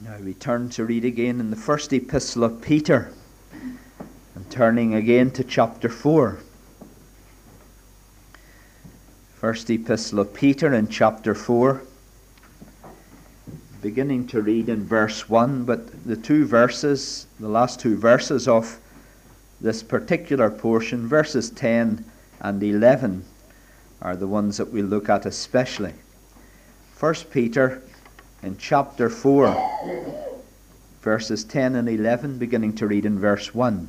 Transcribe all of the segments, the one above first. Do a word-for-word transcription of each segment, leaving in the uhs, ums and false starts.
Now we turn to read again in the first epistle of Peter, and turning again to chapter four. First epistle of Peter in chapter four, beginning to read in verse one, but the two verses, the last two verses of this particular portion, verses ten and eleven, are the ones that we'll look at especially. First Peter in chapter four, verses ten and eleven, beginning to read in verse one.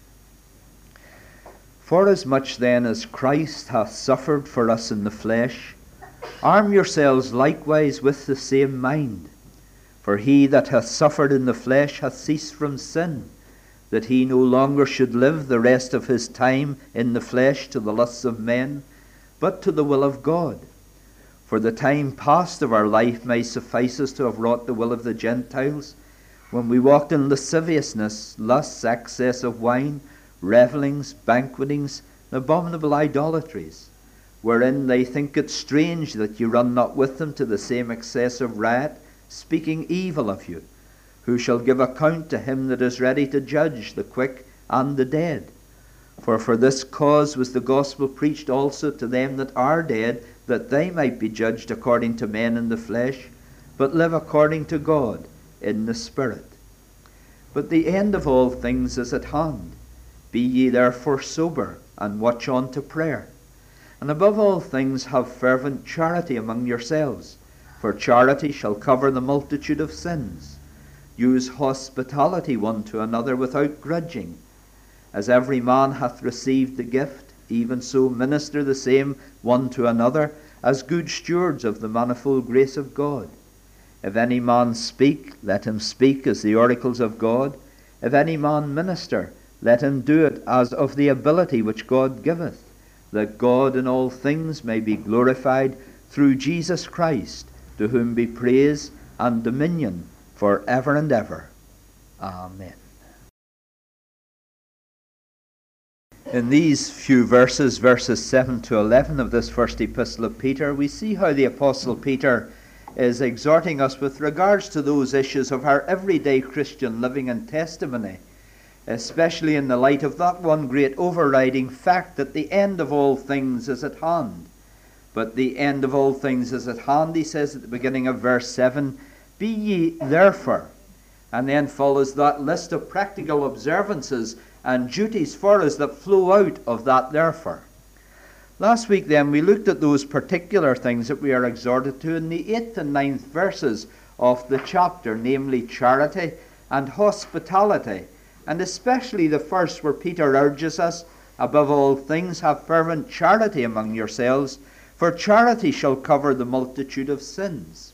Forasmuch then as Christ hath suffered for us in the flesh, arm yourselves likewise with the same mind. For he that hath suffered in the flesh hath ceased from sin, that he no longer should live the rest of his time in the flesh to the lusts of men, but to the will of God. For the time past of our life may suffice us to have wrought the will of the Gentiles, when we walked in lasciviousness, lusts, excess of wine, revellings, banquetings, and abominable idolatries, wherein they think it strange that you run not with them to the same excess of riot, speaking evil of you, who shall give account to him that is ready to judge the quick and the dead. For for this cause was the gospel preached also to them that are dead, that they might be judged according to men in the flesh, but live according to God in the Spirit. But the end of all things is at hand. Be ye therefore sober, and watch on to prayer. And above all things have fervent charity among yourselves, for charity shall cover the multitude of sins. Use hospitality one to another without grudging. As every man hath received the gift, even so minister the same one to another, as good stewards of the manifold grace of God. If any man speak, let him speak as the oracles of God. If any man minister, let him do it as of the ability which God giveth, that God in all things may be glorified through Jesus Christ, to whom be praise and dominion for ever and ever. Amen. In these few verses, verses seven to eleven of this first epistle of Peter, we see how the Apostle Peter is exhorting us with regards to those issues of our everyday Christian living and testimony, especially in the light of that one great overriding fact that the end of all things is at hand. But the end of all things is at hand, he says at the beginning of verse seven, be ye therefore. And then follows that list of practical observances and duties for us that flow out of that therefore. Last week then we looked at those particular things that we are exhorted to in the eighth and ninth verses of the chapter, namely charity and hospitality, and especially the first where Peter urges us, above all things have fervent charity among yourselves, for charity shall cover the multitude of sins.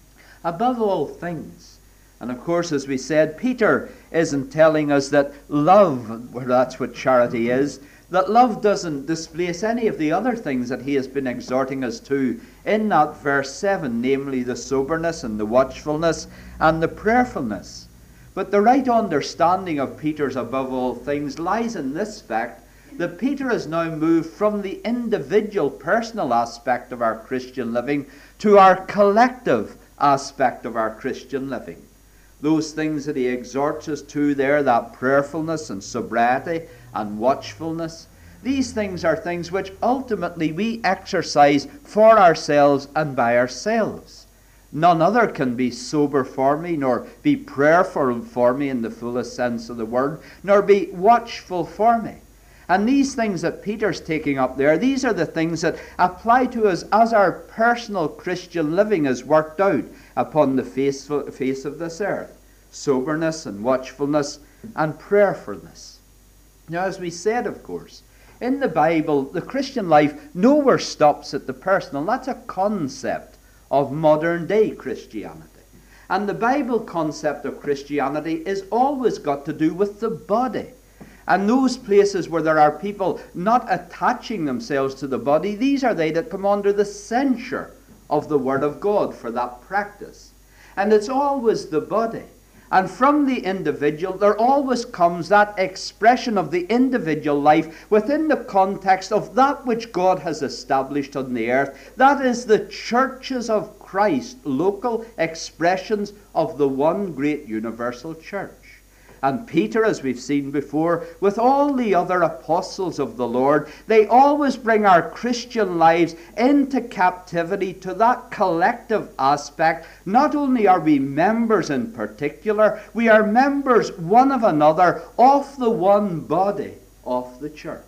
Above all things. And of course, as we said, Peter isn't telling us that love, well, that's what charity is, that love doesn't displace any of the other things that he has been exhorting us to in that verse seven, namely the soberness and the watchfulness and the prayerfulness. But the right understanding of Peter's above all things lies in this fact, that Peter has now moved from the individual personal aspect of our Christian living to our collective aspect of our Christian living. Those things that he exhorts us to there, that prayerfulness and sobriety and watchfulness, these things are things which ultimately we exercise for ourselves and by ourselves. None other can be sober for me, nor be prayerful for me in the fullest sense of the word, nor be watchful for me. And these things that Peter's taking up there, these are the things that apply to us as our personal Christian living is worked out upon the face, face of this earth. Soberness and watchfulness and prayerfulness. Now, as we said, of course, in the Bible, the Christian life nowhere stops at the personal. That's a concept of modern day Christianity. And the Bible concept of Christianity is always got to do with the body. And those places where there are people not attaching themselves to the body, these are they that come under the censure of the Word of God for that practice. And it's always the body. And from the individual, there always comes that expression of the individual life within the context of that which God has established on the earth. That is the churches of Christ, local expressions of the one great universal church. And Peter, as we've seen before, with all the other apostles of the Lord, they always bring our Christian lives into captivity to that collective aspect. Not only are we members in particular, we are members one of another of the one body of the church.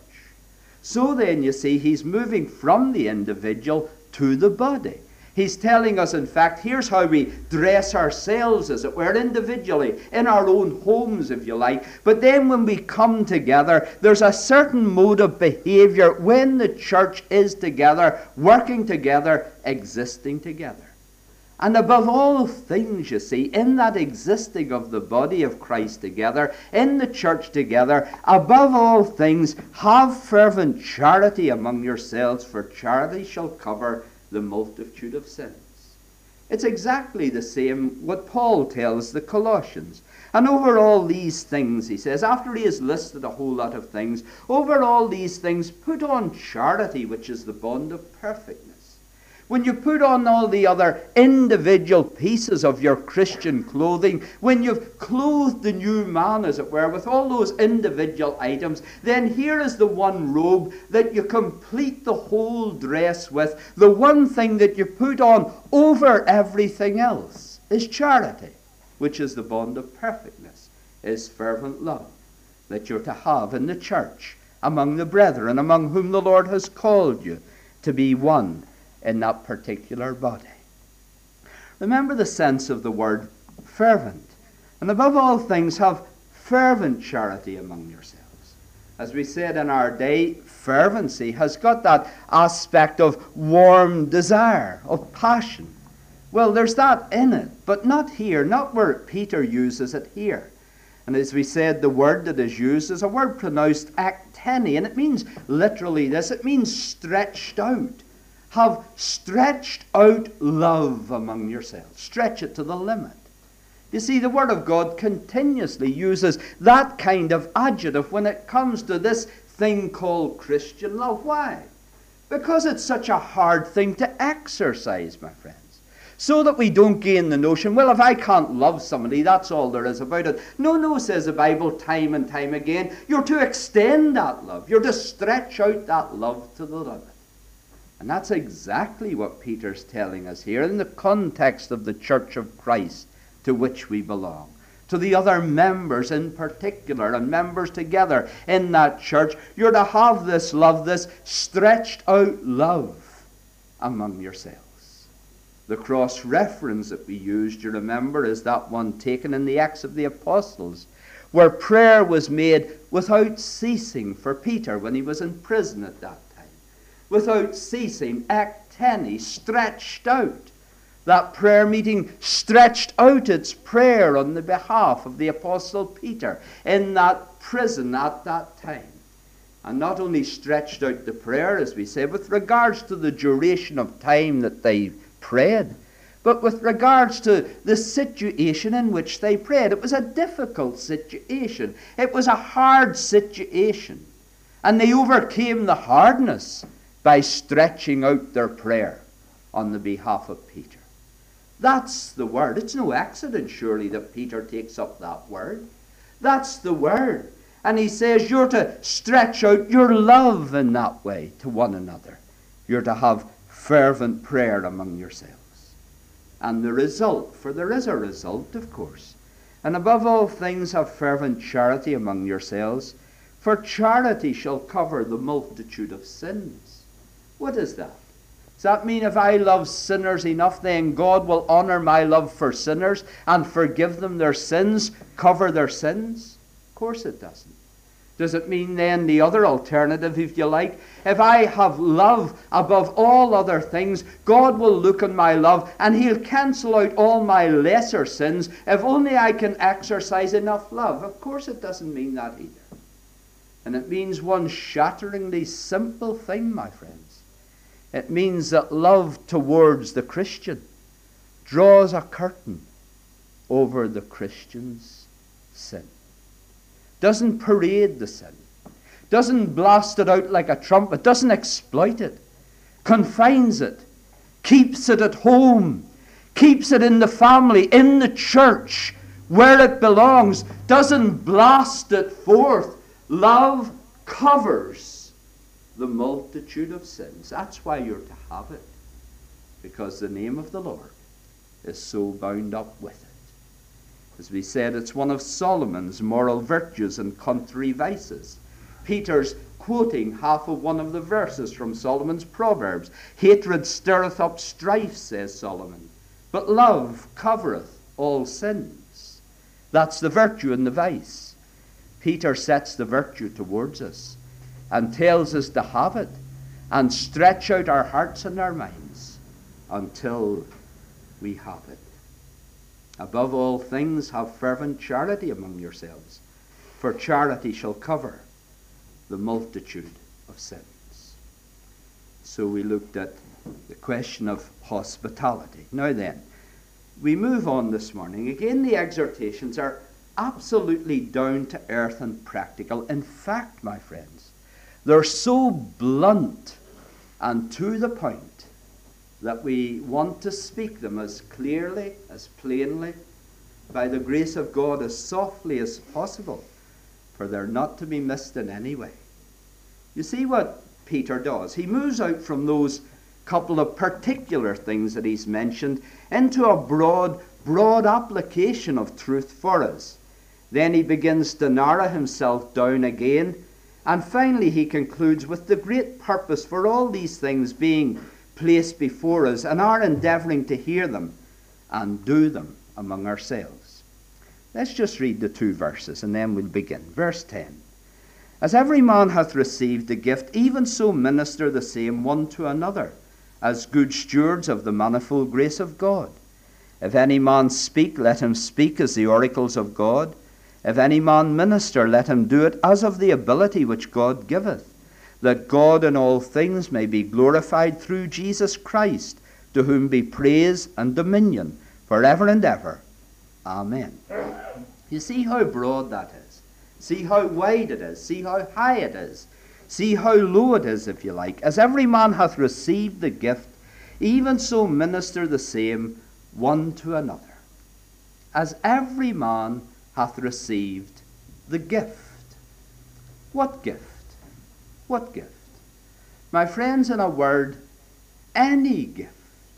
So then, you see, he's moving from the individual to the body. He's telling us, in fact, here's how we dress ourselves, as it were, individually, in our own homes, if you like. But then when we come together, there's a certain mode of behavior when the church is together, working together, existing together. And above all things, you see, in that existing of the body of Christ together, in the church together, above all things, have fervent charity among yourselves, for charity shall cover the multitude of sins. It's exactly the same what Paul tells the Colossians. And over all these things, he says, after he has listed a whole lot of things, over all these things put on charity, which is the bond of perfectness. When you put on all the other individual pieces of your Christian clothing, when you've clothed the new man, as it were, with all those individual items, then here is the one robe that you complete the whole dress with. The one thing that you put on over everything else is charity, which is the bond of perfectness, is fervent love that you're to have in the church, among the brethren, among whom the Lord has called you to be one in that particular body. Remember the sense of the word fervent. And above all things, have fervent charity among yourselves. As we said in our day, fervency has got that aspect of warm desire, of passion. Well, there's that in it, but not here, not where Peter uses it here. And as we said, the word that is used is a word pronounced akteni, and it means literally this, it means stretched out. Have stretched out love among yourselves. Stretch it to the limit. You see, the Word of God continuously uses that kind of adjective when it comes to this thing called Christian love. Why? Because it's such a hard thing to exercise, my friends. So that we don't gain the notion, well, if I can't love somebody, that's all there is about it. No, no, says the Bible time and time again. You're to extend that love. You're to stretch out that love to the limit. And that's exactly what Peter's telling us here in the context of the Church of Christ to which we belong. To the other members in particular, and members together in that church, you're to have this love, this stretched out love among yourselves. The cross-reference that we used, you remember, is that one taken in the Acts of the Apostles, where prayer was made without ceasing for Peter when he was in prison at that time. Without ceasing, akteni, stretched out. That prayer meeting stretched out its prayer on the behalf of the Apostle Peter in that prison at that time. And not only stretched out the prayer, as we say, with regards to the duration of time that they prayed, but with regards to the situation in which they prayed. It was a difficult situation. It was a hard situation. And they overcame the hardness by stretching out their prayer on the behalf of Peter. That's the word. It's no accident, surely, that Peter takes up that word. That's the word. And he says you're to stretch out your love in that way to one another. You're to have fervent prayer among yourselves. And the result, for there is a result, of course. And above all things, have fervent charity among yourselves, for charity shall cover the multitude of sins. What is that? Does that mean if I love sinners enough, then God will honor my love for sinners and forgive them their sins, cover their sins? Of course it doesn't. Does it mean then the other alternative, if you like? If I have love above all other things, God will look on my love and he'll cancel out all my lesser sins if only I can exercise enough love? Of course it doesn't mean that either. And it means one shatteringly simple thing, my friends. It means that love towards the Christian draws a curtain over the Christian's sin. Doesn't parade the sin. Doesn't blast it out like a trumpet. Doesn't exploit it. Confines it. Keeps it at home. Keeps it in the family, in the church, where it belongs. Doesn't blast it forth. Love covers the multitude of sins. That's why you're to have it. Because the name of the Lord is so bound up with it. As we said, it's one of Solomon's moral virtues and contrary vices. Peter's quoting half of one of the verses from Solomon's Proverbs. Hatred stirreth up strife, says Solomon, but love covereth all sins. That's the virtue and the vice. Peter sets the virtue towards us and tells us to have it and stretch out our hearts and our minds until we have it. Above all things, have fervent charity among yourselves, for charity shall cover the multitude of sins. So we looked at the question of hospitality. Now then, we move on this morning. Again, the exhortations are absolutely down to earth and practical. In fact, my friends, they're so blunt and to the point that we want to speak them as clearly, as plainly, by the grace of God, as softly as possible, for they're not to be missed in any way. You see what Peter does? He moves out from those couple of particular things that he's mentioned into a broad, broad application of truth for us. Then he begins to narrow himself down again, and finally he concludes with the great purpose for all these things being placed before us and our endeavouring to hear them and do them among ourselves. Let's just read the two verses and then we'll begin. Verse ten. As every man hath received a gift, even so minister the same one to another, as good stewards of the manifold grace of God. If any man speak, let him speak as the oracles of God. If any man minister, let him do it as of the ability which God giveth, that God in all things may be glorified through Jesus Christ, to whom be praise and dominion for ever and ever. Amen. You see how broad that is. See how wide it is. See how high it is. See how low it is, if you like. As every man hath received the gift, even so minister the same one to another. As every man hath received the gift. What gift? What gift? My friends, in a word, any gift.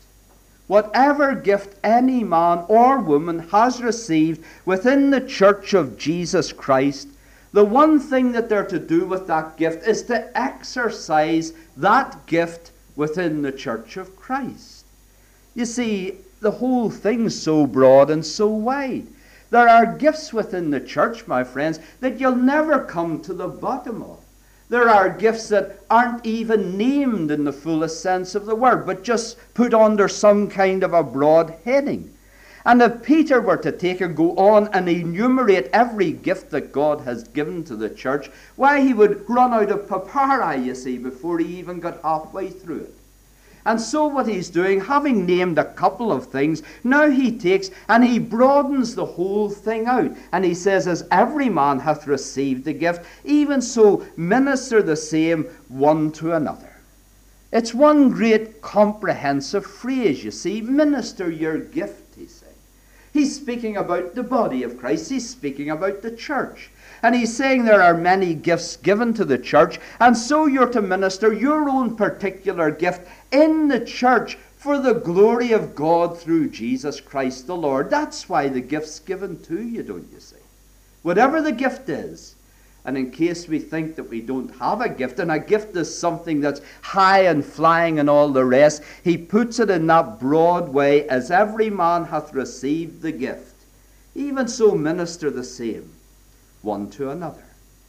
Whatever gift any man or woman has received within the church of Jesus Christ, the one thing that they're to do with that gift is to exercise that gift within the church of Christ. You see, the whole thing's so broad and so wide. There are gifts within the church, my friends, that you'll never come to the bottom of. There are gifts that aren't even named in the fullest sense of the word, but just put under some kind of a broad heading. And if Peter were to take and go on and enumerate every gift that God has given to the church, why, he would run out of papyri, you see, before he even got halfway through it. And so what he's doing, having named a couple of things, now he takes and he broadens the whole thing out. And he says, as every man hath received a gift, even so minister the same one to another. It's one great comprehensive phrase, you see. Minister your gift, he's saying. He's speaking about the body of Christ. He's speaking about the church. And he's saying there are many gifts given to the church, and so you're to minister your own particular gift in the church for the glory of God through Jesus Christ the Lord. That's why the gift's given to you, don't you see? Whatever the gift is, and in case we think that we don't have a gift, and a gift is something that's high and flying and all the rest, he puts it in that broad way, as every man hath received the gift, even so minister the same one to another.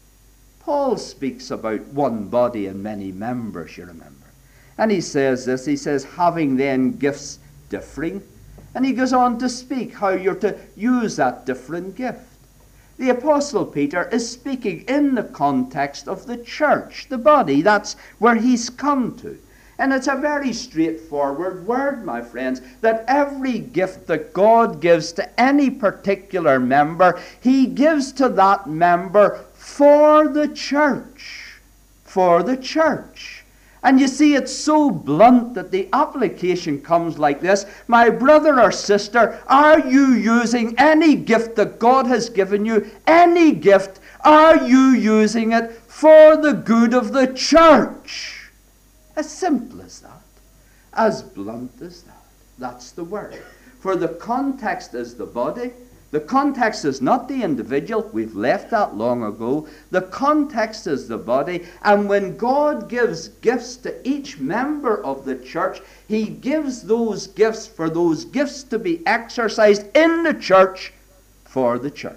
Paul speaks about one body and many members, you remember. And he says this, he says, having then gifts differing, and he goes on to speak how you're to use that different gift. The Apostle Peter is speaking in the context of the church, the body. That's where he's come to. And it's a very straightforward word, my friends, that every gift that God gives to any particular member, he gives to that member for the church. For the church. And you see, it's so blunt that the application comes like this. My brother or sister, are you using any gift that God has given you, any gift, are you using it for the good of the church? As simple as that. As blunt as that. That's the word. For the context is the body. The context is not the individual. We've left that long ago. The context is the body. And when God gives gifts to each member of the church, he gives those gifts for those gifts to be exercised in the church for the church.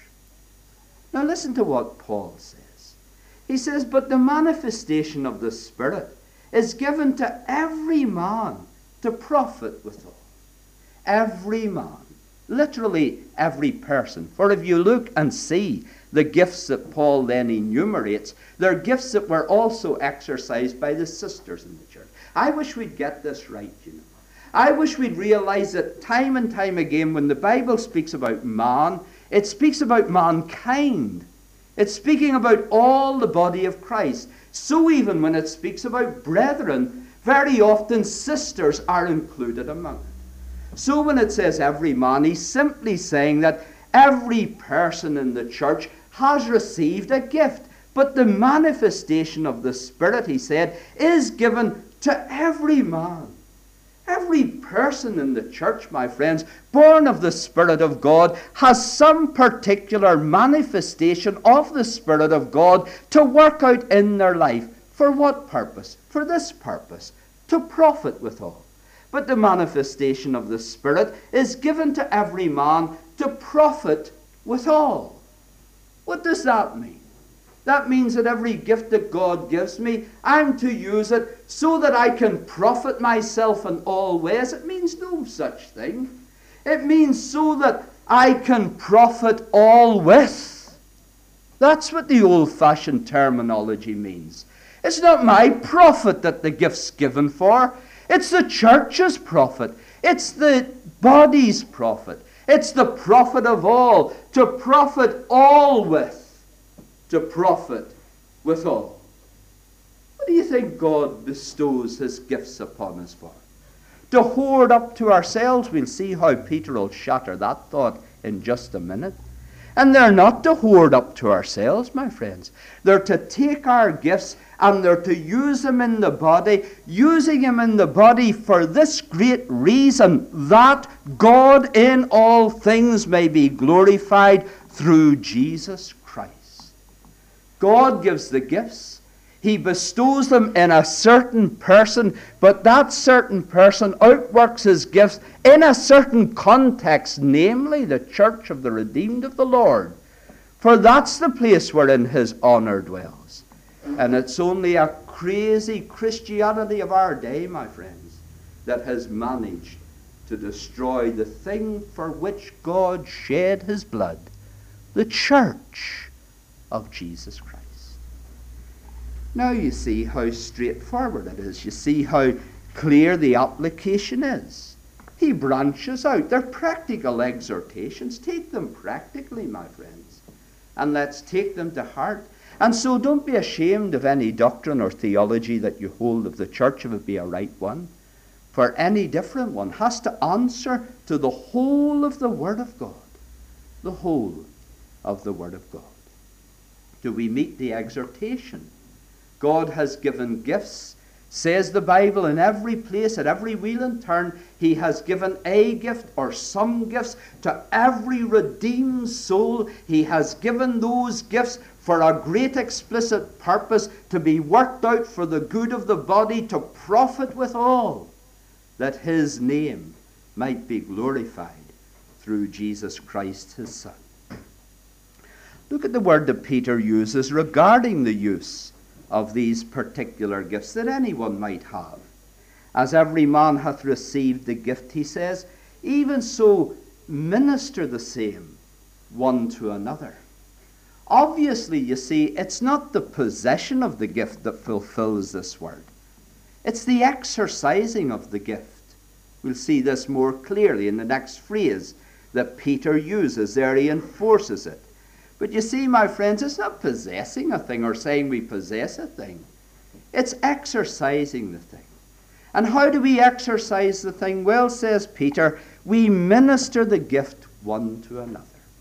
Now listen to what Paul says. He says, but the manifestation of the Spirit is given to every man to profit withal. Every man. Literally every person. For if you look and see the gifts that Paul then enumerates, they're gifts that were also exercised by the sisters in the church. I wish we'd get this right, you know. I wish we'd realize that time and time again when the Bible speaks about man, it speaks about mankind. It's speaking about all the body of Christ. So even when it speaks about brethren, very often sisters are included among it. So when it says every man, he's simply saying that every person in the church has received a gift. But the manifestation of the Spirit, he said, is given to every man. Every person in the church, my friends, born of the Spirit of God, has some particular manifestation of the Spirit of God to work out in their life. For what purpose? For this purpose, to profit withal. But the manifestation of the Spirit is given to every man to profit withal. What does that mean? That means that every gift that God gives me, I'm to use it so that I can profit myself in all ways. It means no such thing. It means so that I can profit all with. That's what the old-fashioned terminology means. It's not my profit that the gift's given for. It's the church's profit. It's the body's profit. It's the profit of all, to profit all with. To profit withal. What do you think God bestows his gifts upon us for? To hoard up to ourselves? We'll see how Peter will shatter that thought in just a minute. And they're not to hoard up to ourselves, my friends. They're to take our gifts and they're to use them in the body, using them in the body for this great reason, that God in all things may be glorified through Jesus Christ. God gives the gifts. He bestows them in a certain person, but that certain person outworks his gifts in a certain context, namely the church of the redeemed of the Lord. For that's the place wherein his honor dwells. And it's only a crazy Christianity of our day, my friends, that has managed to destroy the thing for which God shed his blood, the church of Jesus Christ. Now you see how straightforward it is. You see how clear the application is. He branches out. They're practical exhortations. Take them practically, my friends. And let's take them to heart. And so don't be ashamed of any doctrine or theology that you hold of the church if it be a right one. For any different one has to answer to the whole of the Word of God. The whole of the Word of God. Do we meet the exhortation? God has given gifts. Says the Bible in every place, at every wheel and turn, he has given a gift or some gifts to every redeemed soul. He has given those gifts for a great explicit purpose, to be worked out for the good of the body, to profit withal, that his name might be glorified through Jesus Christ his Son. Look at the word that Peter uses regarding the use of these particular gifts that anyone might have. As every man hath received the gift, he says, even so minister the same one to another. Obviously, you see, it's not the possession of the gift that fulfills this word. It's the exercising of the gift. We'll see this more clearly in the next phrase that Peter uses there. He enforces it. But you see, my friends, it's not possessing a thing or saying we possess a thing. It's exercising the thing. And how do we exercise the thing? Well, says Peter, we minister the gift one to another.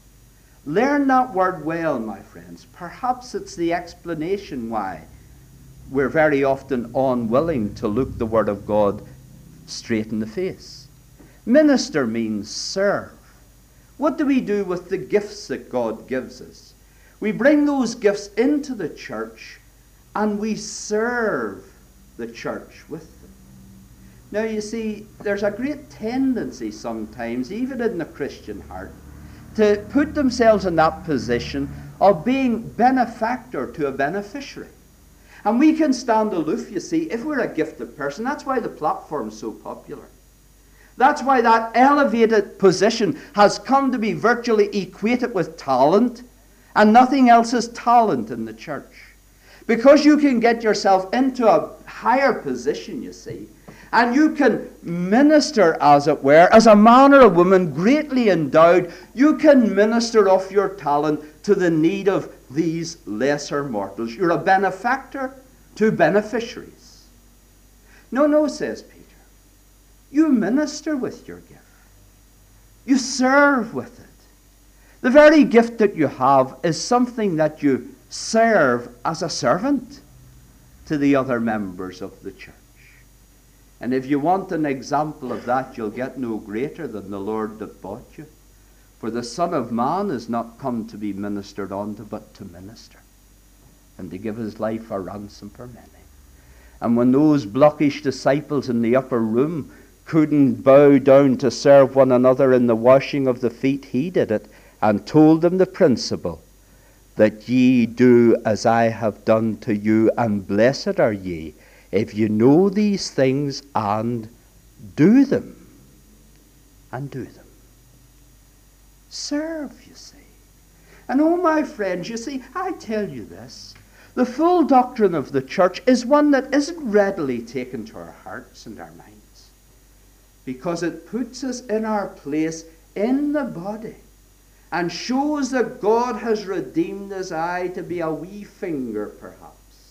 Learn that word well, my friends. Perhaps it's the explanation why we're very often unwilling to look the Word of God straight in the face. Minister means serve. What do we do with the gifts that God gives us? We bring those gifts into the church and we serve the church with them. Now you see, there's a great tendency sometimes, even in the Christian heart, to put themselves in that position of being benefactor to a beneficiary. And we can stand aloof, you see, if we're a gifted person. That's why the platform's so popular. That's why that elevated position has come to be virtually equated with talent, and nothing else is talent in the church. Because you can get yourself into a higher position, you see, and you can minister, as it were, as a man or a woman greatly endowed. You can minister off your talent to the need of these lesser mortals. You're a benefactor to beneficiaries. No, no, says Peter. You minister with your gift. You serve with it. The very gift that you have is something that you serve as a servant to the other members of the church. And if you want an example of that, you'll get no greater than the Lord that bought you. For the Son of Man is not come to be ministered unto, but to minister, and to give his life a ransom for many. And when those blockish disciples in the upper room couldn't bow down to serve one another in the washing of the feet, he did it, and told them the principle, that ye do as I have done to you, and blessed are ye if you know these things and do them. And do them. Serve, you see. And oh, my friends, you see, I tell you this, the full doctrine of the church is one that isn't readily taken to our hearts and our minds, because it puts us in our place in the body and shows that God has redeemed his eye to be a wee finger, perhaps.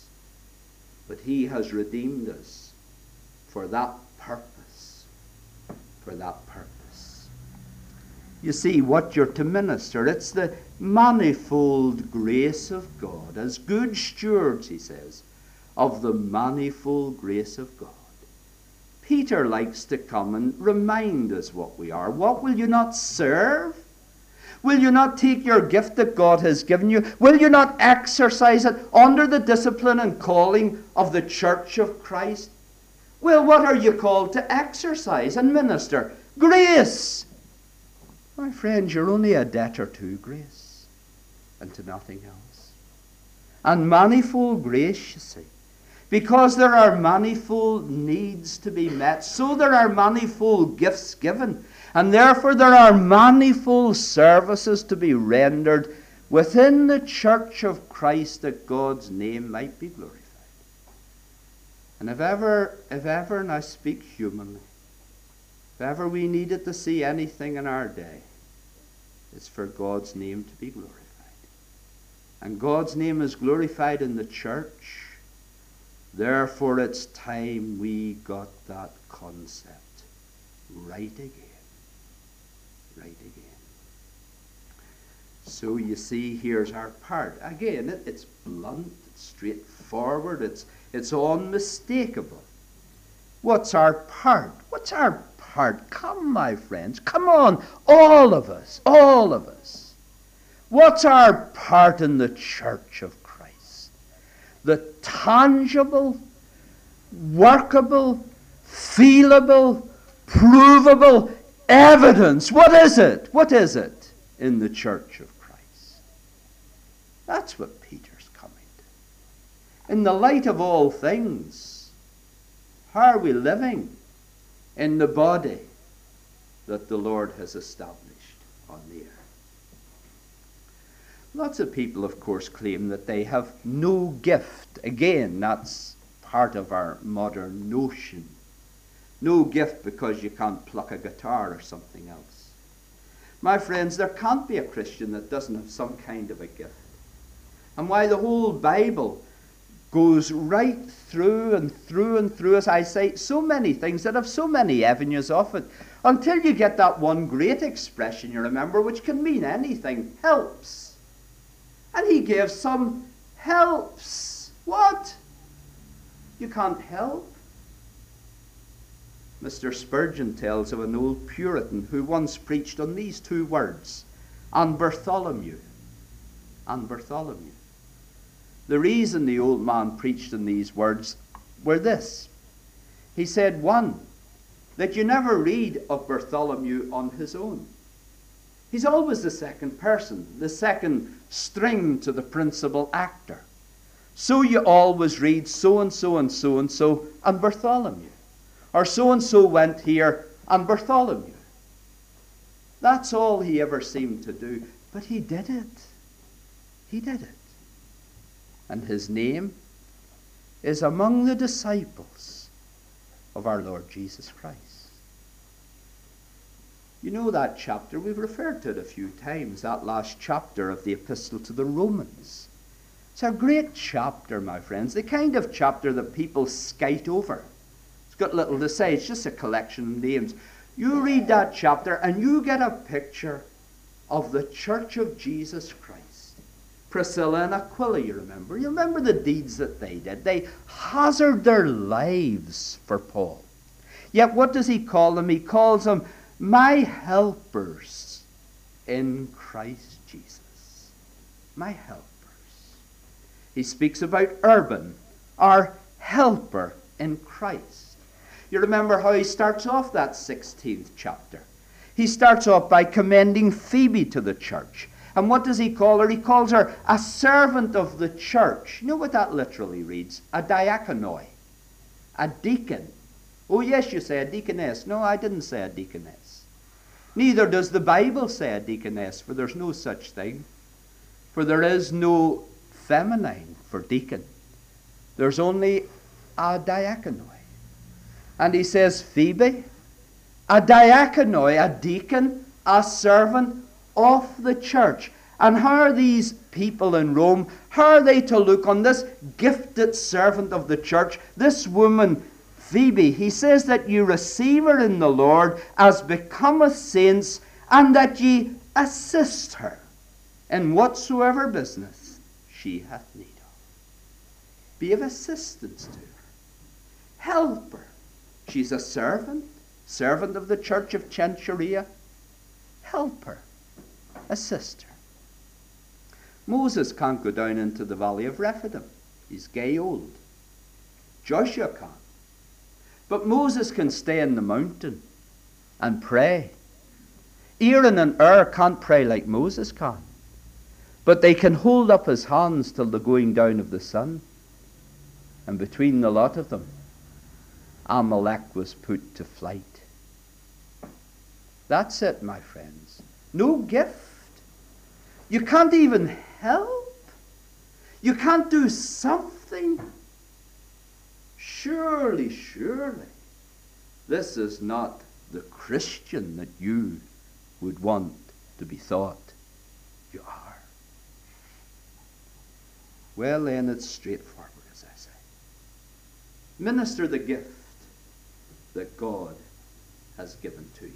But he has redeemed us for that purpose. For that purpose. You see, what you're to minister, it's the manifold grace of God. As good stewards, he says, of the manifold grace of God. Peter likes to come and remind us what we are. What will you not serve? Will you not take your gift that God has given you? Will you not exercise it under the discipline and calling of the Church of Christ? Well, what are you called to exercise and minister? Grace! My friends, you're only a debtor to grace and to nothing else. And manifold grace, you see. Because there are manifold needs to be met, so there are manifold gifts given. And therefore there are manifold services to be rendered within the church of Christ, that God's name might be glorified. And if ever, if ever, and I speak humanly, if ever we needed to see anything in our day, it's for God's name to be glorified. And God's name is glorified in the church. Therefore it's time we got that concept right again. Right again. So you see, here's our part. Again, it, it's blunt, it's straightforward, it's, it's unmistakable. What's our part? What's our part? Come, my friends, come on, all of us, all of us. What's our part in the church of Christ? The tangible, workable, feelable, provable evidence. What is it? What is it in the church of Christ? That's what Peter's coming to. In the light of all things, how are we living in the body that the Lord has established on the earth? Lots of people, of course, claim that they have no gift. Again, that's part of our modern notion. No gift because you can't pluck a guitar or something else. My friends, there can't be a Christian that doesn't have some kind of a gift. And why the whole Bible goes right through and through and through, as I say, so many things that have so many avenues of it, until you get that one great expression, you remember, which can mean anything, helps. And he gave some helps. What? You can't help? Mister Spurgeon tells of an old Puritan who once preached on these two words, and Bartholomew. And Bartholomew. The reason the old man preached in these words were this. He said, one, that you never read of Bartholomew on his own. He's always the second person, the second string to the principal actor. So you always read so-and-so and so-and-so and Bartholomew. Or so-and-so went here and Bartholomew. That's all he ever seemed to do. But he did it. He did it. And his name is among the disciples of our Lord Jesus Christ. You know that chapter, we've referred to it a few times, that last chapter of the Epistle to the Romans. It's a great chapter, my friends, the kind of chapter that people skite over. It's got little to say, it's just a collection of names. You read that chapter and you get a picture of the Church of Jesus Christ. Priscilla and Aquila, you remember. You remember the deeds that they did. They hazarded their lives for Paul. Yet what does he call them? He calls them my helpers in Christ Jesus. My helpers. He speaks about Urban, our helper in Christ. You remember how he starts off that sixteenth chapter. He starts off by commending Phoebe to the church. And what does he call her? He calls her a servant of the church. You know what that literally reads? A diakonoi. A deacon. Oh yes, you say a deaconess. No, I didn't say a deaconess. Neither does the Bible say a deaconess, for there's no such thing. For there is no feminine for deacon. There's only a diakonoi. And he says, Phoebe, a diakonoi, a deacon, a servant of the church. And how are these people in Rome, how are they to look on this gifted servant of the church, this woman, Phoebe? He says that you receive her in the Lord as becometh saints, and that ye assist her in whatsoever business she hath need of. Be of assistance to her. Help her. She's a servant, servant of the church of Cenchrea. Help her. Assist her. Moses can't go down into the valley of Rephidim. He's gay old. Joshua can't. But Moses can stay in the mountain and pray. Aaron and Ur can't pray like Moses can. But they can hold up his hands till the going down of the sun. And between the lot of them, Amalek was put to flight. That's it, my friends. No gift. You can't even help. You can't do something. Surely, surely, this is not the Christian that you would want to be thought you are. Well, then, it's straightforward, as I say. Minister the gift that God has given to you.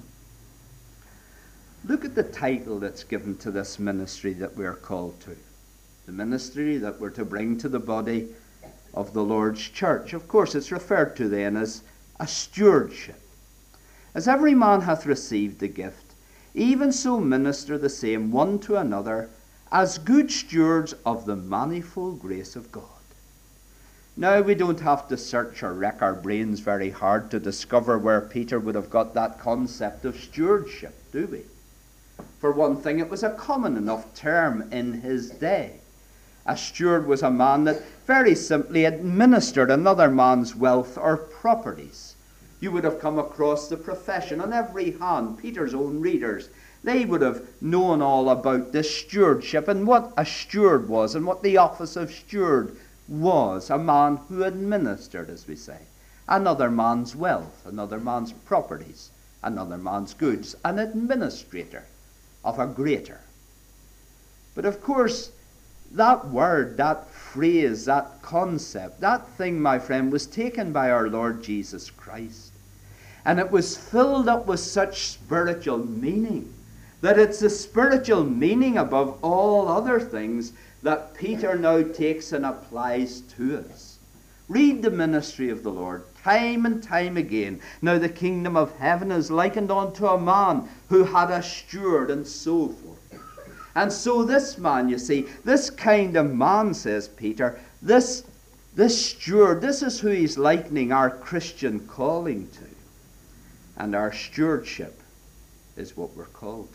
Look at the title that's given to this ministry that we are called to. The ministry that we're to bring to the body of the Lord's church. Of course, it's referred to then as a stewardship. As every man hath received the gift, even so minister the same one to another as good stewards of the manifold grace of God. Now, we don't have to search or wreck our brains very hard to discover where Peter would have got that concept of stewardship, do we? For one thing, it was a common enough term in his day. A steward was a man that very simply administered another man's wealth or properties. You would have come across the profession on every hand. Peter's own readers, they would have known all about this stewardship and what a steward was and what the office of steward was a man who administered, as we say, another man's wealth, another man's properties, another man's goods, an administrator of a greater. But of course, that word, that phrase, that concept, that thing, my friend, was taken by our Lord Jesus Christ. And it was filled up with such spiritual meaning that it's the spiritual meaning above all other things that Peter now takes and applies to us. Read the ministry of the Lord time and time again. Now the kingdom of heaven is likened unto a man who had a steward, and so forth. And so this man, you see, this kind of man, says Peter, this, this steward, this is who he's likening our Christian calling to. And our stewardship is what we're called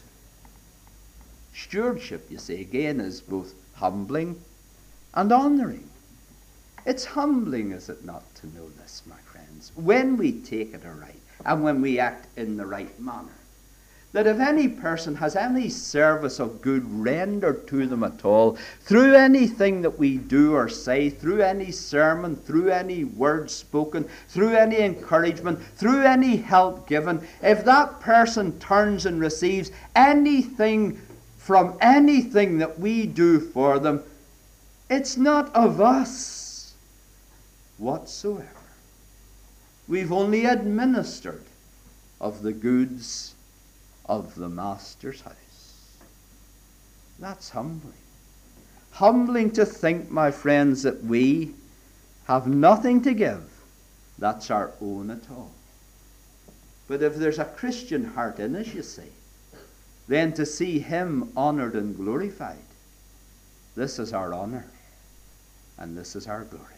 to. Stewardship, you see, again, is both humbling and honouring. It's humbling, is it not, to know this, my friends, when we take it aright and when we act in the right manner, that if any person has any service of good rendered to them at all, through anything that we do or say, through any sermon, through any word spoken, through any encouragement, through any help given, if that person turns and receives anything from anything that we do for them, it's not of us whatsoever. We've only administered of the goods of the Master's house. That's humbling. Humbling to think, my friends, that we have nothing to give that's our own at all. But if there's a Christian heart in us, you see, then to see him honoured and glorified, this is our honour and this is our glory.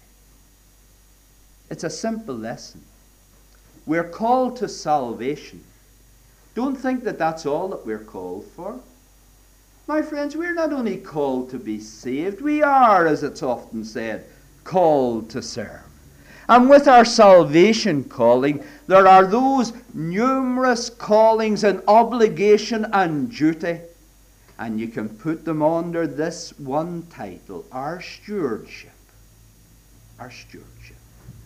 It's a simple lesson. We're called to salvation. Don't think that that's all that we're called for. My friends, we're not only called to be saved, we are, as it's often said, called to serve. And with our salvation calling, there are those numerous callings and obligation and duty, and you can put them under this one title, our stewardship. Our stewardship.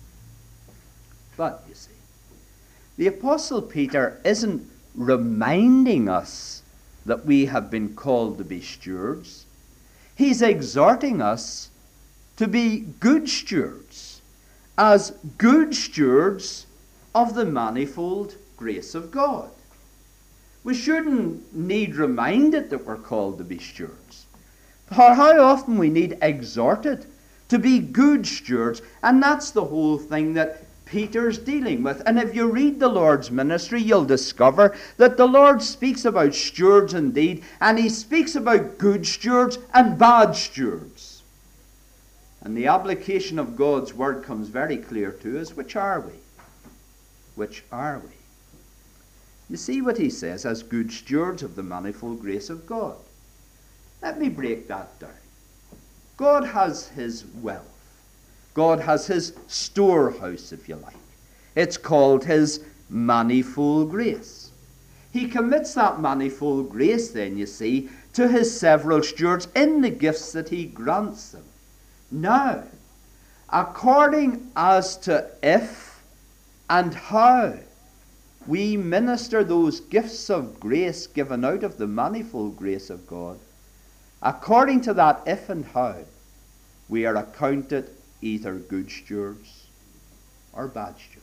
But, you see, the Apostle Peter isn't reminding us that we have been called to be stewards. He's exhorting us to be good stewards, as good stewards of the manifold grace of God. We shouldn't need reminded that we're called to be stewards. How often we need exhorted to be good stewards, and that's the whole thing that Peter's dealing with. And if you read the Lord's ministry, you'll discover that the Lord speaks about stewards indeed, and he speaks about good stewards and bad stewards. And the application of God's word comes very clear to us. Which are we? Which are we? You see what he says, as good stewards of the manifold grace of God. Let me break that down. God has his wealth. God has his storehouse, if you like. It's called his manifold grace. He commits that manifold grace, then, you see, to his several stewards in the gifts that he grants them. Now, according as to if and how we minister those gifts of grace given out of the manifold grace of God, according to that if and how, we are accounted either good stewards or bad stewards.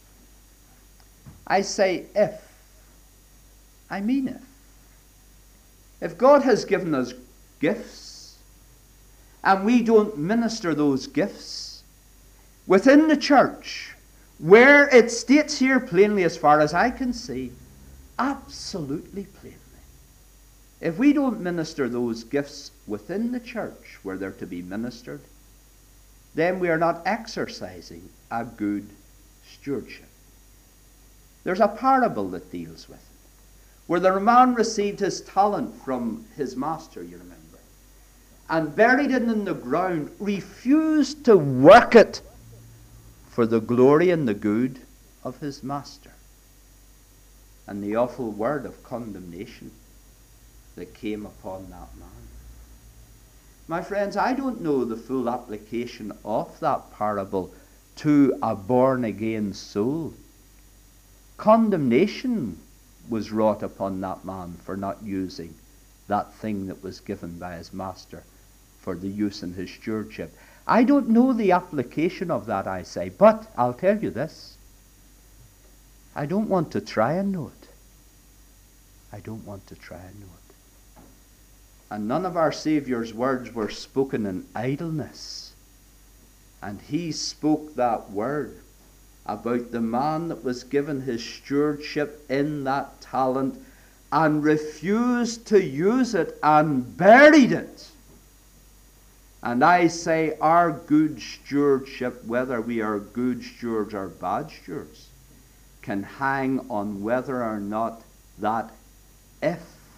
I say if. I mean if. If God has given us gifts, and we don't minister those gifts within the church, where it states here plainly, as far as I can see, absolutely plainly, if we don't minister those gifts within the church where they're to be ministered, then we are not exercising a good stewardship. There's a parable that deals with it, where the man received his talent from his master, you remember, and buried it in the ground, refused to work it for the glory and the good of his master. And the awful word of condemnation that came upon that man. My friends, I don't know the full application of that parable to a born-again soul. Condemnation was wrought upon that man for not using that thing that was given by his master for the use in his stewardship. I don't know the application of that, I say, but I'll tell you this. I don't want to try and know it. I don't want to try and know it. And none of our Saviour's words were spoken in idleness. And he spoke that word about the man that was given his stewardship in that talent and refused to use it and buried it. And I say our good stewardship, whether we are good stewards or bad stewards, can hang on whether or not that if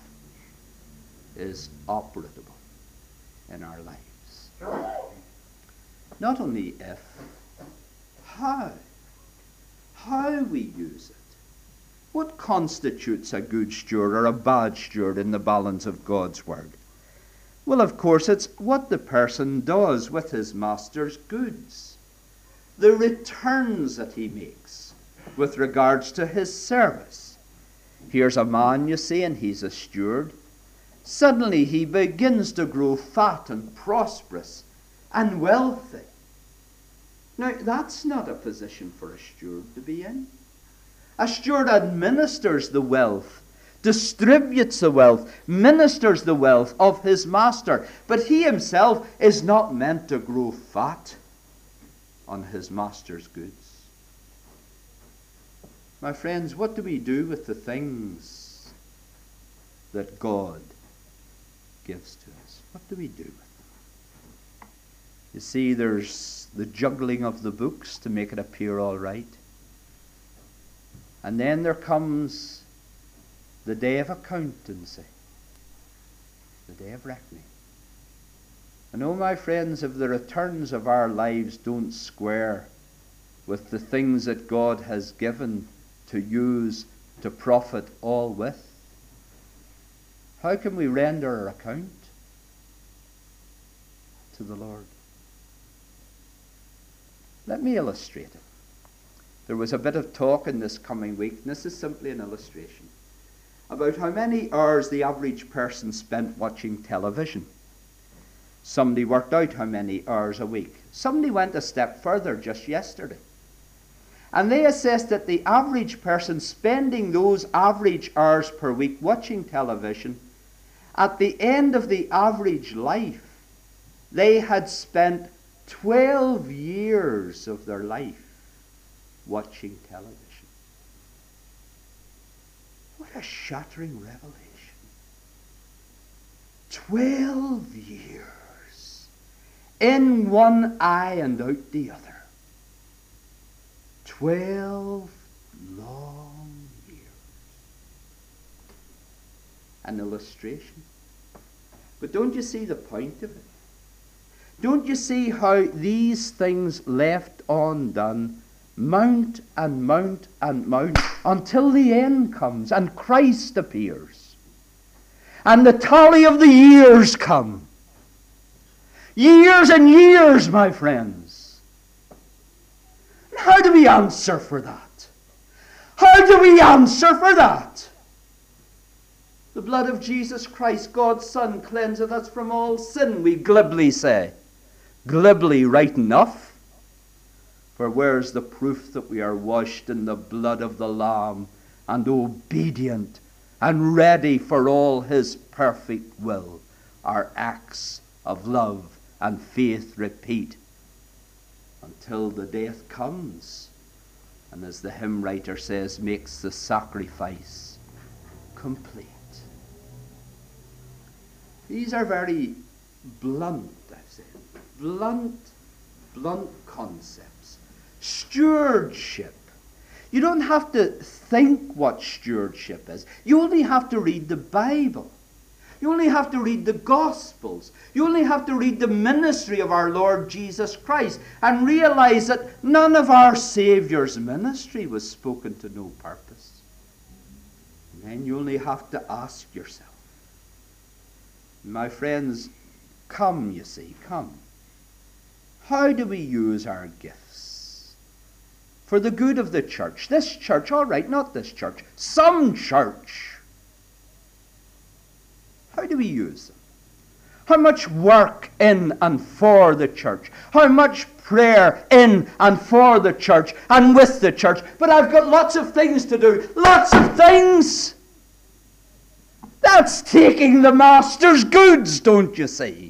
is operable in our lives. Not only if, how. How we use it. What constitutes a good steward or a bad steward in the balance of God's word? Well, of course, it's what the person does with his master's goods. The returns that he makes with regards to his service. Here's a man, you see, and he's a steward. Suddenly he begins to grow fat and prosperous and wealthy. Now, that's not a position for a steward to be in. A steward administers the wealth, distributes the wealth, ministers the wealth of his master. But he himself is not meant to grow fat on his master's goods. My friends, what do we do with the things that God gives to us? What do we do with them? You see, there's the juggling of the books to make it appear all right. And then there comes the day of accountancy, the day of reckoning. And oh, my friends, if the returns of our lives don't square with the things that God has given to use to profit all with, how can we render our account to the Lord? Let me illustrate it. There was a bit of talk in this coming week, and this is simply an illustration, about how many hours the average person spent watching television. Somebody worked out how many hours a week. Somebody went a step further just yesterday. And they assessed that the average person spending those average hours per week watching television, at the end of the average life, they had spent twelve years of their life watching television. What a shattering revelation. Twelve years. In one eye and out the other. Twelve long years. An illustration. But don't you see the point of it? Don't you see how these things left undone mount and mount and mount until the end comes and Christ appears and the tally of the years come? Years and years, my friends. How do we answer for that? How do we answer for that? The blood of Jesus Christ, God's Son, cleanseth us from all sin, we glibly say. Glibly, right enough. For where's the proof that we are washed in the blood of the Lamb and obedient and ready for all his perfect will? Our acts of love and faith repeat until the death comes. And as the hymn writer says, makes the sacrifice complete. These are very blunt, I've said, blunt, blunt concepts. Stewardship. You don't have to think what stewardship is. You only have to read the Bible. You only have to read the Gospels. You only have to read the ministry of our Lord Jesus Christ and realize that none of our Saviour's ministry was spoken to no purpose. And then you only have to ask yourself, my friends, Come, you see, come. How do we use our gifts? For the good of the church. This church, all right, not this church. Some church. How do we use them? How much work in and for the church? How much prayer in and for the church and with the church? But I've got lots of things to do. Lots of things! That's taking the master's goods, don't you see?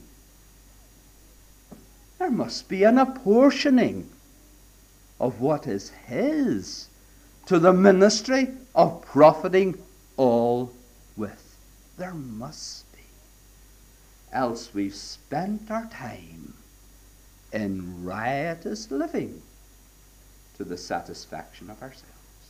There must be an apportioning of what is his to the ministry of profiting all with. There must be. Else we've spent our time in riotous living to the satisfaction of ourselves.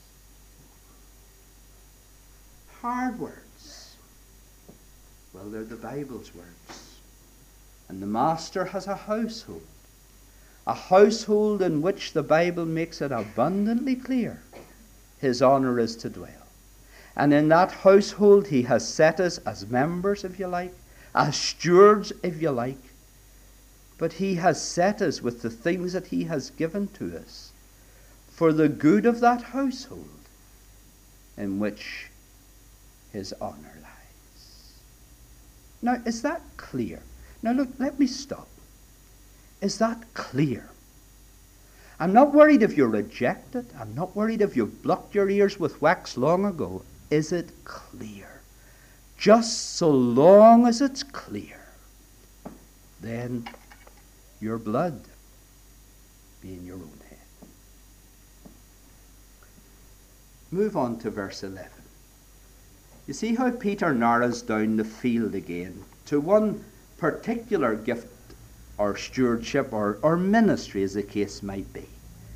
Hard words. Well, they're the Bible's words. And the master has a household. A household in which the Bible makes it abundantly clear his honor is to dwell. And in that household he has set us as members, if you like, as stewards, if you like. But he has set us with the things that he has given to us for the good of that household in which his honor lies. Now, is that clear? Now look, let me stop. Is that clear? I'm not worried if you reject it. I'm not worried if you've blocked your ears with wax long ago. Is it clear? Just so long as it's clear, then your blood be in your own head. Move on to verse eleven. You see how Peter narrows down the field again to one particular gift or stewardship or, or ministry, as the case might be.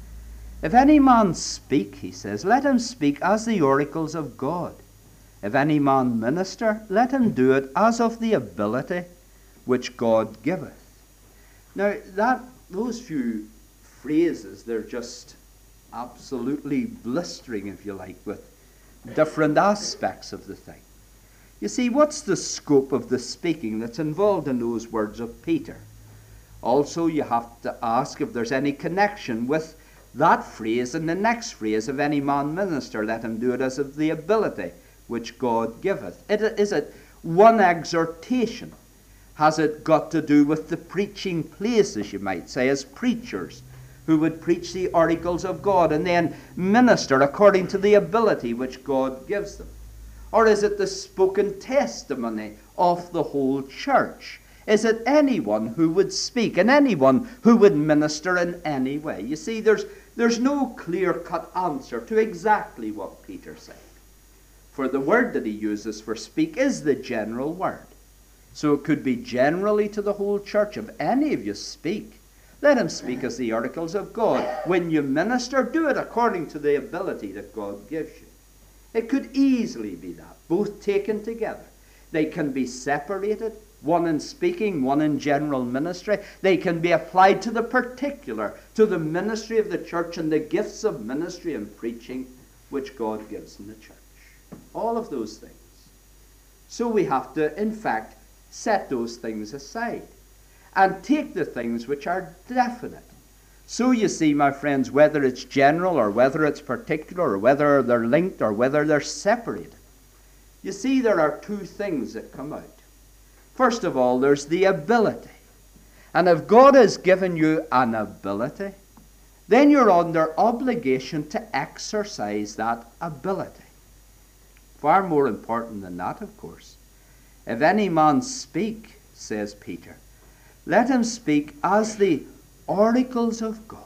If any man speak, he says, let him speak as the oracles of God. If any man minister, let him do it as of the ability which God giveth. Now, that those few phrases, they're just absolutely blistering, if you like, with different aspects of the thing. You see, what's the scope of the speaking that's involved in those words of Peter? Also, you have to ask if there's any connection with that phrase and the next phrase, of any man minister, let him do it as of the ability which God giveth. It, is it one exhortation? Has it got to do with the preaching places, you might say, as preachers who would preach the oracles of God and then minister according to the ability which God gives them? Or is it the spoken testimony of the whole church? Is it anyone who would speak and anyone who would minister in any way? You see, there's, there's no clear-cut answer to exactly what Peter said. For the word that he uses for speak is the general word. So it could be generally to the whole church. If any of you speak, let him speak as the oracles of God. When you minister, do it according to the ability that God gives you. It could easily be that, both taken together. They can be separated, one in speaking, one in general ministry. They can be applied to the particular, to the ministry of the church and the gifts of ministry and preaching which God gives in the church. All of those things. So we have to, in fact, set those things aside and take the things which are definite. So you see, my friends, whether it's general or whether it's particular or whether they're linked or whether they're separated, you see there are two things that come out. First of all, there's the ability. And if God has given you an ability, then you're under obligation to exercise that ability. Far more important than that, of course. If any man speak, says Peter, let him speak as the oracles of God.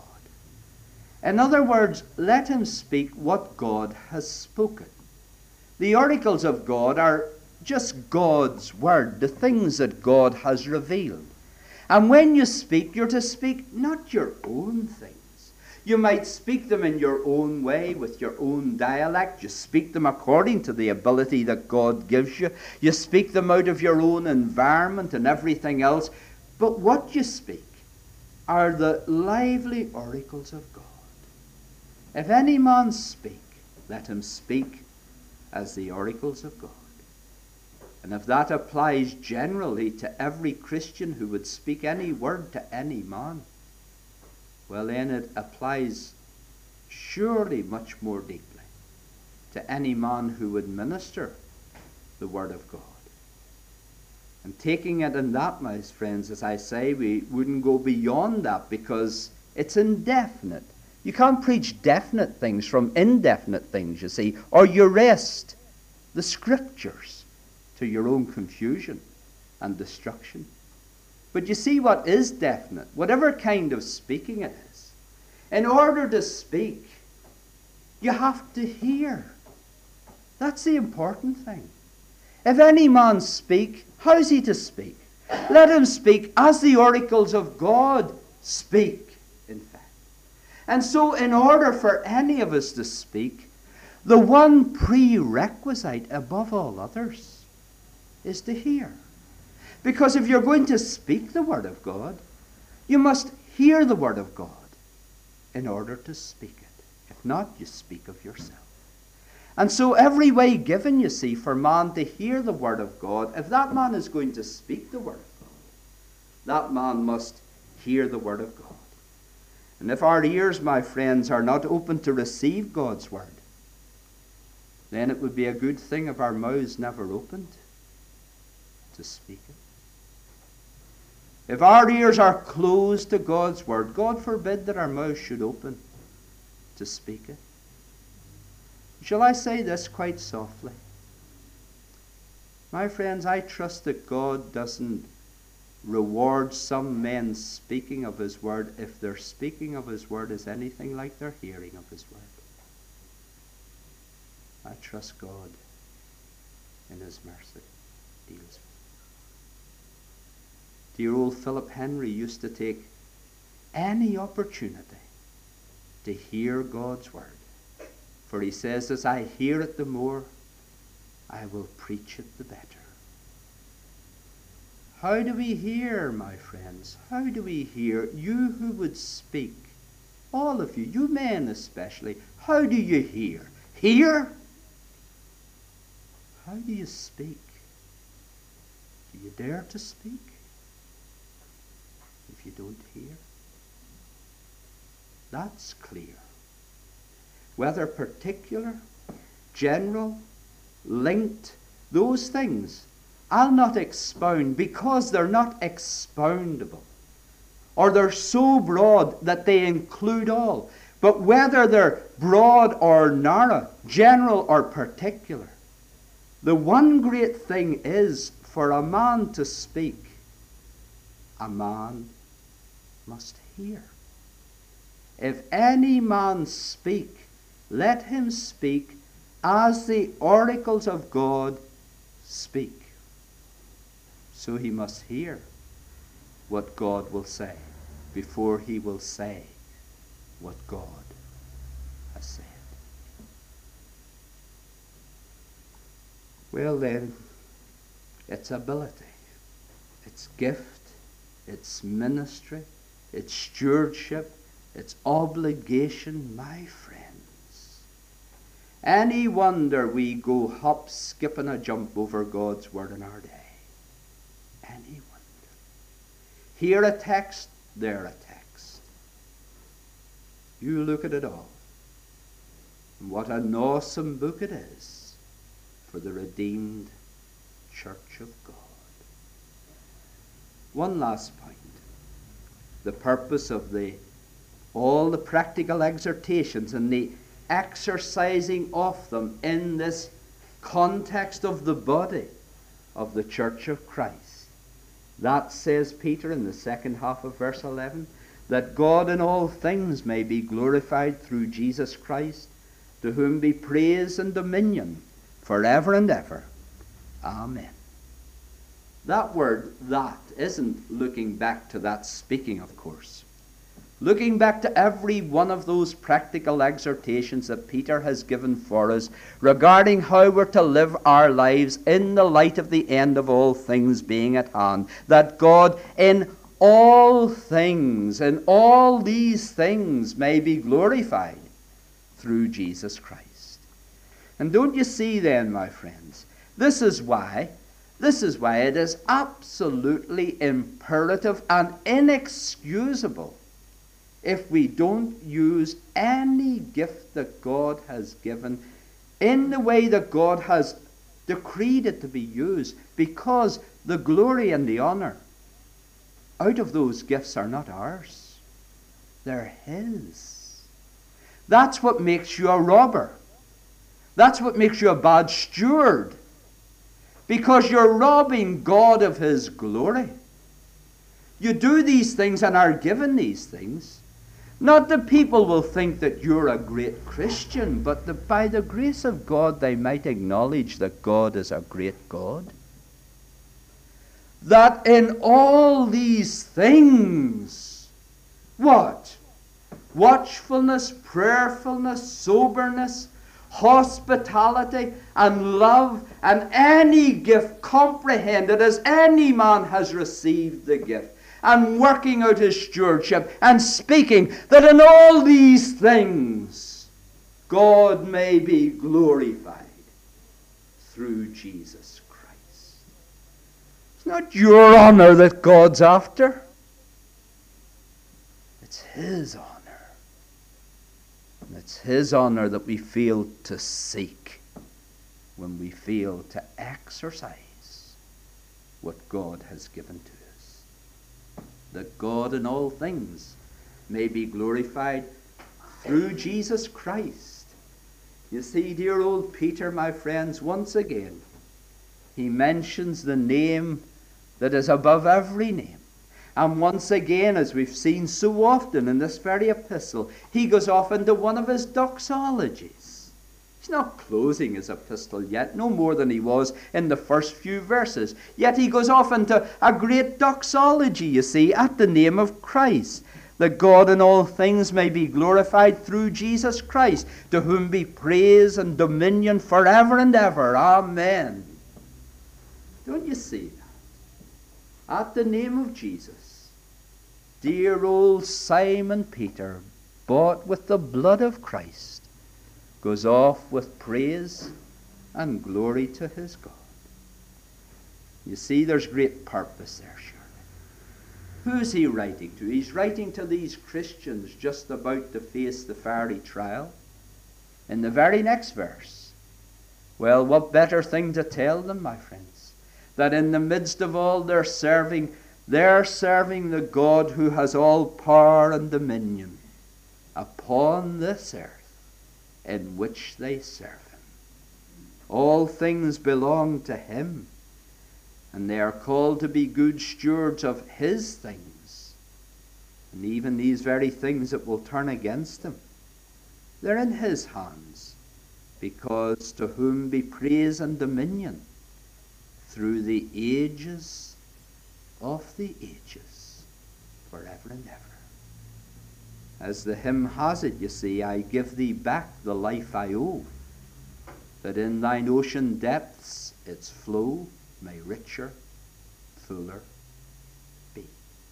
In other words, let him speak what God has spoken. The oracles of God are just God's word, the things that God has revealed. And when you speak, you're to speak not your own things. You might speak them in your own way, with your own dialect. You speak them according to the ability that God gives you. You speak them out of your own environment and everything else. But what you speak are the lively oracles of God. If any man speak, let him speak as the oracles of God. And if that applies generally to every Christian who would speak any word to any man, well then it applies surely much more deeply to any man who would minister the word of God. And taking it in that, my friends, as I say, we wouldn't go beyond that because it's indefinite. You can't preach definite things from indefinite things, you see, or you wrest the scriptures to your own confusion and destruction. But you see what is definite, whatever kind of speaking it is. In order to speak, you have to hear. That's the important thing. If any man speak, how is he to speak? Let him speak as the oracles of God speak, in fact. And so in order for any of us to speak, the one prerequisite above all others is to hear. Because if you're going to speak the word of God, you must hear the word of God in order to speak it. If not, you speak of yourself. And so every way given, you see, for man to hear the word of God, if that man is going to speak the word of God, that man must hear the word of God. And if our ears, my friends, are not open to receive God's word, then it would be a good thing if our mouths never opened to speak it. If our ears are closed to God's word, God forbid that our mouths should open to speak it. Shall I say this quite softly? My friends, I trust that God doesn't reward some men speaking of his word if their speaking of his word is anything like their hearing of his word. I trust God in his mercy deals with. Dear old Philip Henry used to take any opportunity to hear God's word. For he says, as I hear it the more, I will preach it the better. How do we hear, my friends? How do we hear? You who would speak, all of you, you men especially, how do you hear? Hear? How do you speak? Do you dare to speak? If you don't hear? That's clear. Whether particular, general, linked, those things, I'll not expound because they're not expoundable. Or they're so broad that they include all. But whether they're broad or narrow, general or particular, the one great thing is for a man to speak, a man must hear. If any man speak, let him speak as the oracles of God speak. So he must hear what God will say before he will say what God has said. Well then, it's ability, it's gift, it's ministry, it's stewardship, it's obligation, my friends. Any wonder we go hop, skip, and a jump over God's word in our day? Any wonder? Here a text, there a text. You look at it all. And what an awesome book it is for the redeemed church of God. One last point. The purpose of the all the practical exhortations and the exercising of them in this context of the body of the church of Christ. That, says Peter in the second half of verse eleven, that God in all things may be glorified through Jesus Christ, to whom be praise and dominion forever and ever. Amen. That word, that, isn't looking back to that speaking, of course. Looking back to every one of those practical exhortations that Peter has given for us regarding how we're to live our lives in the light of the end of all things being at hand. That God in all things, in all these things, may be glorified through Jesus Christ. And don't you see then, my friends, this is why This is why it is absolutely imperative and inexcusable if we don't use any gift that God has given in the way that God has decreed it to be used, because the glory and the honor out of those gifts are not ours. They're His. That's what makes you a robber. That's what makes you a bad steward, because you're robbing God of His glory. You do these things and are given these things, not that people will think that you're a great Christian, but that by the grace of God they might acknowledge that God is a great God. That in all these things, what? Watchfulness, prayerfulness, soberness, hospitality, and love, and any gift comprehended as any man has received the gift, and working out his stewardship, and speaking, that in all these things God may be glorified through Jesus Christ. It's not your honor that God's after. It's His honor. And it's His honor that we fail to seek when we fail to exercise what God has given to us. That God in all things may be glorified through Jesus Christ. You see, dear old Peter, my friends, once again, he mentions the name that is above every name. And once again, as we've seen so often in this very epistle, he goes off into one of his doxologies. He's not closing his epistle yet, no more than he was in the first few verses. Yet he goes off into a great doxology, you see, at the name of Christ, that God in all things may be glorified through Jesus Christ, to whom be praise and dominion forever and ever. Amen. Don't you see that? At the name of Jesus, dear old Simon Peter, bought with the blood of Christ, goes off with praise and glory to his God. You see, there's great purpose there, surely. Who's he writing to? He's writing to these Christians just about to face the fiery trial. In the very next verse, well, what better thing to tell them, my friends, that in the midst of all their serving, they're serving the God who has all power and dominion upon this earth in which they serve Him. All things belong to Him, and they are called to be good stewards of His things. And even these very things that will turn against them, they're in His hands, because to whom be praise and dominion through the ages of the ages, forever and ever. As the hymn has it, you see, I give thee back the life I owe, that in thine ocean depths its flow may richer, fuller be.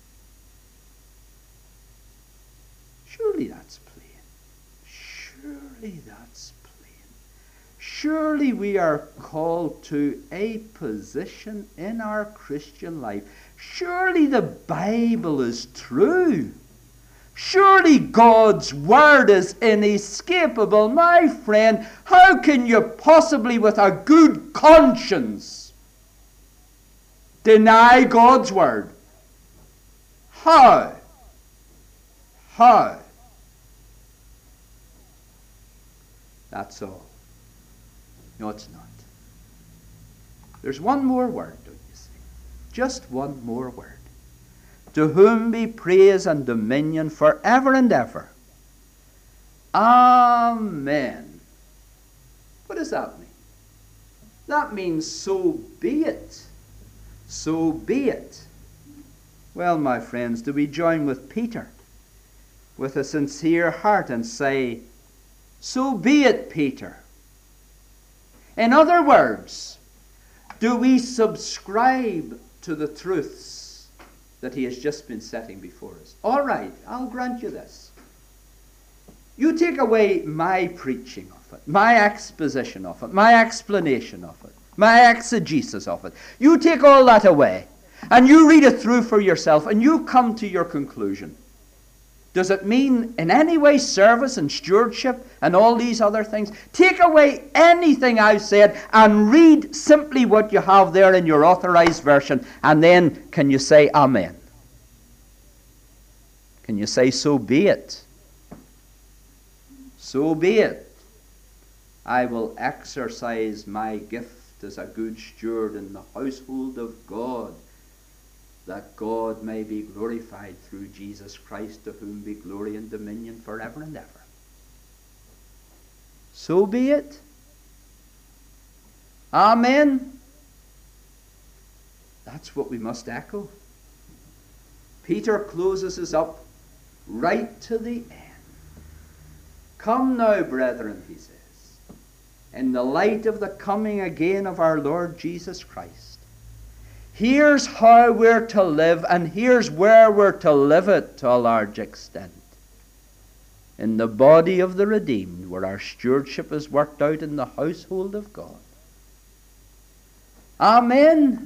Surely that's plain. Surely that's plain. Surely we are called to a position in our Christian life. Surely the Bible is true. Surely God's word is inescapable. My friend, how can you possibly, with a good conscience, deny God's word? How? How? That's all. No, it's not. There's one more word, don't you see? Just one more word. To whom be praise and dominion forever and ever. Amen. What does that mean? That means so be it. So be it. Well, my friends, do we join with Peter with a sincere heart and say, so be it, Peter? In other words, do we subscribe to the truths that he has just been setting before us? All right, I'll grant you this. You take away my preaching of it, my exposition of it, my explanation of it. my exegesis of it. You take all that away, and you read it through for yourself, and you come to your conclusion. Does it mean in any way service and stewardship and all these other things? Take away anything I've said and read simply what you have there in your authorized version, and then can you say amen? Can you say, so be it? So be it. I will exercise my gift as a good steward in the household of God, that God may be glorified through Jesus Christ, to whom be glory and dominion forever and ever. So be it. Amen. That's what we must echo. Peter closes us up right to the end. Come now, brethren, he says, in the light of the coming again of our Lord Jesus Christ. Here's how we're to live, and here's where we're to live it to a large extent. In the body of the redeemed, where our stewardship is worked out in the household of God. Amen.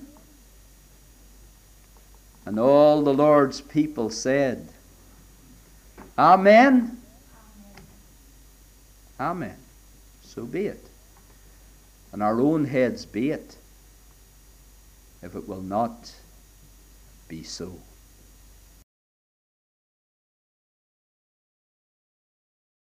And all the Lord's people said, Amen. Amen. So be it. And our own heads be it, if it will not be so.